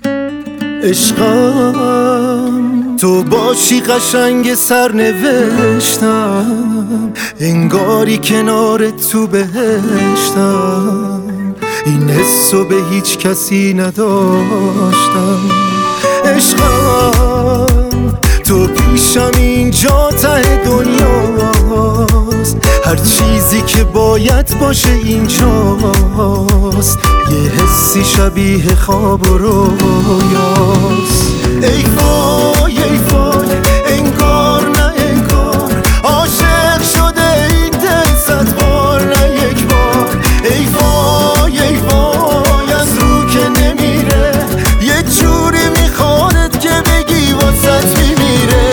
عشقم تو باشی قشنگ سرنوشتم، انگاری کنار تو بهشتم. این حسو به هیچ کسی نداشتم. عشقم تو پیشم اینجا ته دنیاست، هر چیزی که باید باشه اینجاست. یه حسی شبیه خواب و رویاست. ای وای ای وای، انگار نه انگار عاشق شده این دل 100 بار نه یک بار. ای وای ای وای، از رو که نمیره، یه جوری میخواد که بگی واسط میمیره.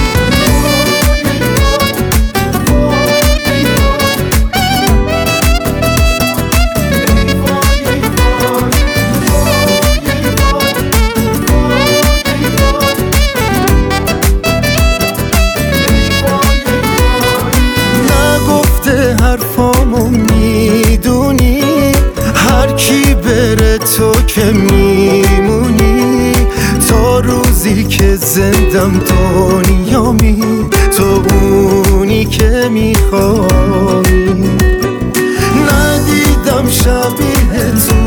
حرفامو میدونی، هر کی بره تو که میمونی. تا روزی که زندم دنیامی، تو اونی که میخوای. ندیدم شبیه تو